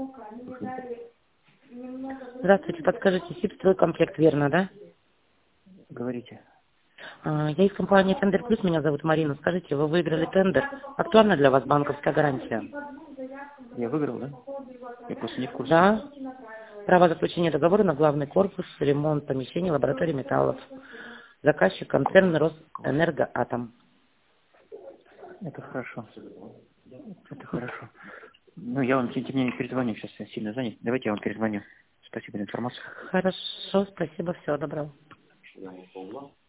Здравствуйте, подскажите, СИП комплект, верно, да? Говорите. Я из компании Тендер Плюс, меня зовут Марина. Скажите, вы выиграли тендер. Актуальна для вас банковская гарантия? Я выиграл, да? Я просто не в курсе. Да. Право заключения договора на главный корпус, ремонт помещений, лаборатории металлов. Заказчик концерн Росэнергоатом. Это хорошо. Это хорошо. Ну, я вам, тем не менее, перезвоню. Сейчас я сильно занят. Давайте я вам перезвоню. Спасибо за информацию. Хорошо, спасибо, всего доброго.